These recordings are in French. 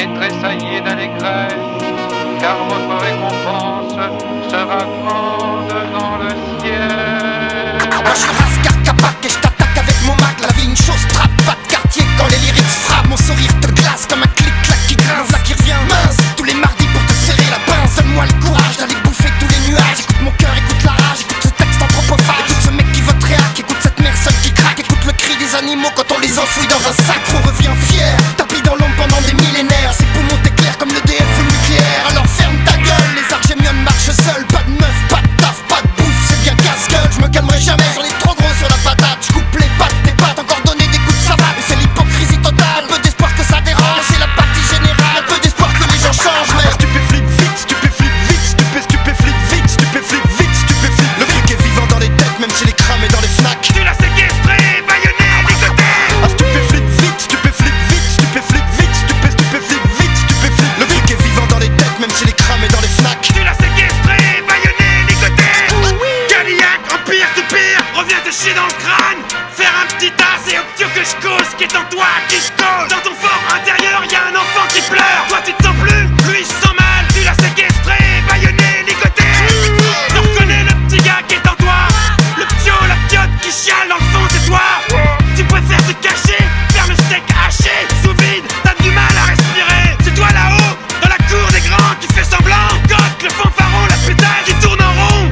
et tressaillez d'allégresse, car votre récompense sera grande dans le ciel. Moi je suis Raskar Kapak et je t'attaque avec mon mag. La vie une chose trappe, pas de quartier quand les lyrics frappent. Mon sourire te glace comme un clic-clac qui grince. Là qui revient mince, tous les mardis pour te serrer la pince. Donne-moi le courage d'aller bouffer tous les nuages. Écoute mon cœur, écoute la rage, écoute ce texte anthropophage. Écoute ce mec qui vote réac, écoute cette mère seule qui craque. Écoute le cri des animaux quand on les enfouit dans un sac. On revient fier, tapis dans l'ombre pendant des millénaires. Ses poumons t'éclairent comme le DF ou le nucléaire. Alors ferme ta gueule, les argémiones marchent seuls. Pas de meuf, pas de taf, pas de bouffe, c'est bien casse-gueule. Je me calmerai jamais, j'en ai trop gros sur la patate. Je coupe les pattes, tes pattes, encore donner des coups de savate. Et c'est l'hypocrisie totale, un peu d'espoir que ça dérange. C'est la partie générale, un peu d'espoir que les gens changent. Mais Stupéflip vite, stupéflip vite, stupéflip vite, stupéflip vite, stupéflip. Le truc est vivant dans les têtes, même s'il est cramé dans les fnacs. Tu l'as séquestré, baïonné, ligoté. Ah stupéflip vite, stupéflip vite, stupéflip vite, stupéflip vite, stupéflip. Le truc est vivant dans les têtes, même s'il est cramé dans les fnacs. Tu l'as séquestré, baïonné, ligoté. Cadillac, empire du pire, reviens te chier dans le crâne. Faire un petit tas, c'est obtus que je cause, qui est en toi, qui je cause. Dans ton fort intérieur, y'a un enfant qui pleure. Toi tu te sens plus, lui il se sent mal. Tu l'as séquestré, baïonné, ligoté. Je reconnais le petit gars qui est en toi. Le ptio, la ptiote qui chiale dans le fond, c'est toi. Tu préfères te cacher, faire le steak haché. Sous vide, t'as du mal à respirer. C'est toi là-haut, dans la cour des grands, qui fait semblant. Coque, le fanfaron, la pétale qui tourne en rond.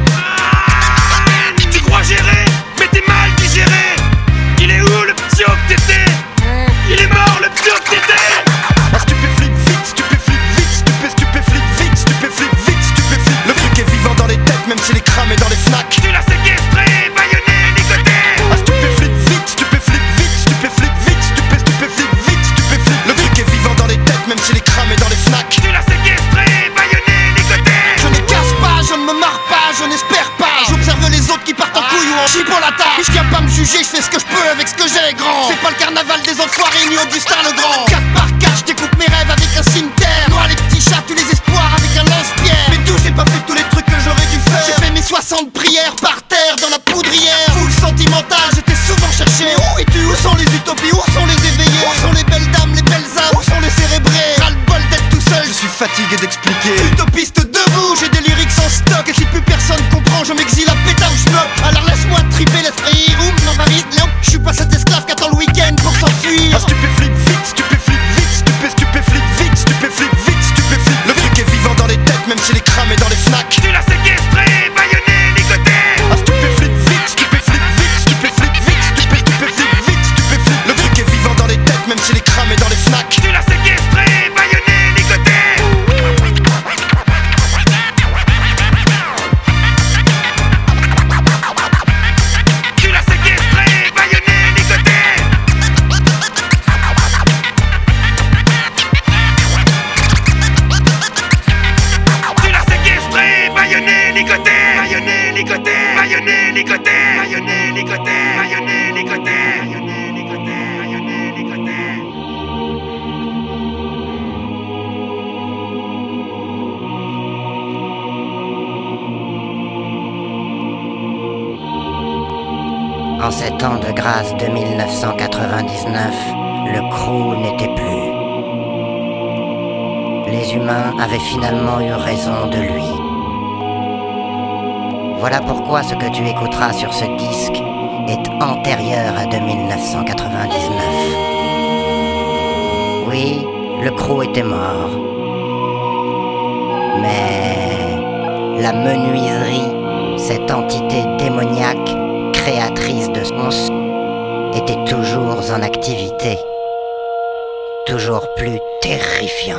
Tu crois gérer, mais t'es mal digéré. Il est où le ptio que t'étais? Il est mort le ptio que t'étais. Ah stupéflip vite, stupéflip vite, stupéflip vite, stupéflip vite, stupéflip. Le truc est vivant dans les têtes, même s'il est cramé dans les fnacs. Tu l'as séquestré, baïonné, ligoté. Ah stupéflip vite, stupéflip vite, stupéflip vite, stupéflip vite, stupéflip. Le truc est vivant dans les têtes, même s'il est cramé dans les fnacs. Tu l'as séquestré, baïonné, ligoté. je ne casse pas, je ne me marre pas, je n'espère pas. J'observe les autres qui partent en couille ou en chie pour la table. Je viens pas me juger, je fais ce que je peux avec ce que j'ai, grand. C'est pas le carnaval des enfoirés ni Augustin le Grand. 4 par 4, je découpe mes rêves avec un cimetière. Moi les petits chats, tous les espoirs avec un lance-pierre. Mais d'où j'ai pas fait tous les trucs que j'aurais dû faire. J'ai fait mes 60 prières par terre dans la poudrière. Full sentimental, j'étais souvent cherché. Mais où es-tu? Où sont les utopies? Où sont les éveillés? Où sont les belles dames, les belles âmes? Où sont les cérébrés? Ras-le-bol d'être tout seul. Je suis fatigué d'expliquer. Utopiste debout, j'ai des lyrics en stock. Et si plus personne comprend, je m'exile à péta ou je bloque. Alors laisse-moi triper, laisse rire ou non, Marie, non. Je suis pas cet esclave qui attend le week-end pour s'enfuir. Ah stupéflip vite, stupéflip vite, stupéflip vite, stupéflip vite, stupéflip. Le truc est vivant dans les têtes, même s'il est cramé dans les fnacs. Tu l'as séquestré, baïonné, ligoté. Ah stupéflip vite, stupéflip vite, stupéflip vite, stupéflip vite, stupéflip. Le truc est vivant dans les têtes, même s'il est cramé dans les fnacs. Tu l'as séquestré, baïonné, ligoté. Tu l'as séquestré, baïonné, ligoté. Tu l'as séquestré, baïonné, ligoté. Baïonné, ligoté. Baïonné, ligoté. Baïonné, ligoté. Baïonné, ligoté. Baïonné, ligoté. Baïonné, ligoté. En ces temps de grâce de 1999, le crew n'était plus. Les humains avaient finalement eu raison de lui. Voilà pourquoi ce que tu écouteras sur ce disque est antérieur à 1999. Oui, le crew était mort. Mais la menuiserie, cette entité démoniaque, créatrice de monstres, était toujours en activité, toujours plus terrifiante.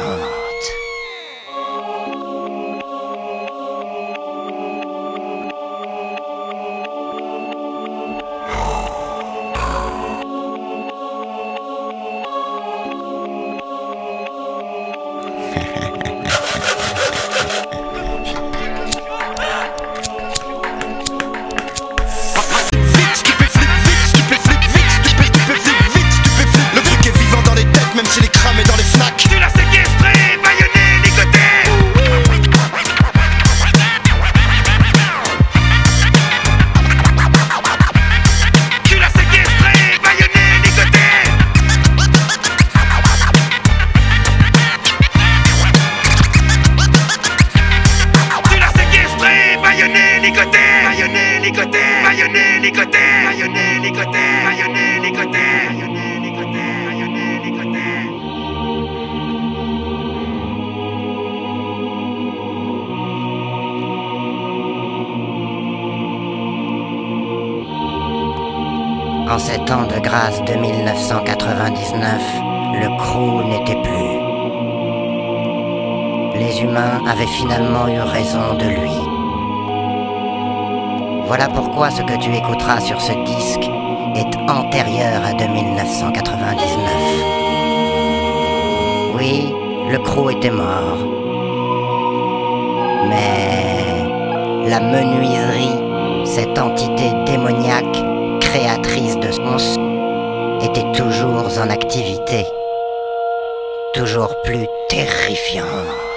Le truc est vivant dans les têtes, même s'il est cramé dans les fnacs. Tu l'as séquestré, En ces temps de grâce de 1999, le crew n'était plus. Les humains avaient finalement eu raison de lui. Voilà pourquoi ce que tu écouteras sur ce disque est antérieur à 1999. Oui, le crew était mort. Mais la menuiserie, cette entité démoniaque, créatrice de monstres, était toujours en activité, toujours plus terrifiante.